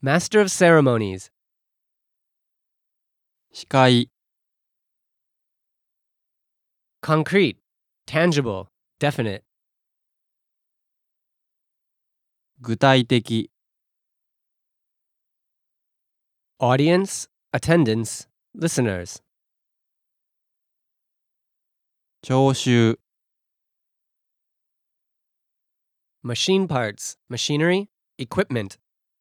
Master of ceremonies. 司会、 Concrete, tangible, definite. 具体的、 Audience, attendance, listeners. 徴収、 Machine parts, machinery, equipment.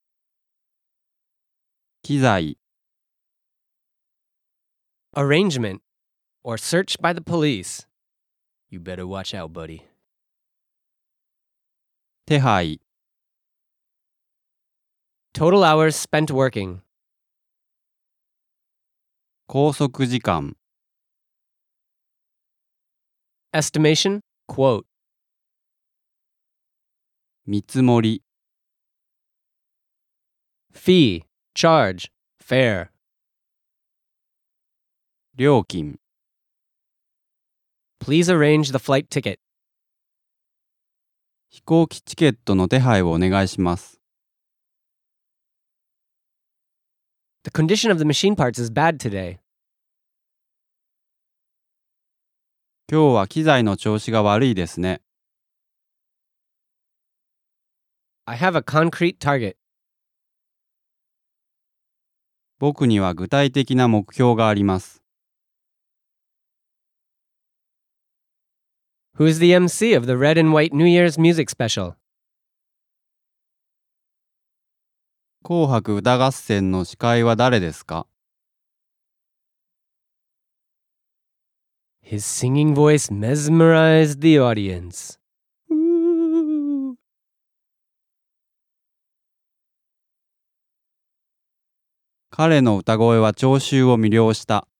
機材、 Arrangement, or search by the police. You better watch out, buddy. 手配、 Total hours spent working. 拘束時間、 Estimation, quote. 見積もり、 Fee, charge, fare. 料金、 Please arrange the flight ticket. 飛行機チケットの手配をお願いします。 The condition of the machine parts is bad today. 今日は機材の調子が悪いですね。 I have a concrete target. 僕には具体的な目標があります。 Who is the MC of the Red and White New Year's music special? 紅白歌合戦の司会は誰ですか？ His singing voice mesmerized the audience. 彼の歌声は聴衆を魅了した。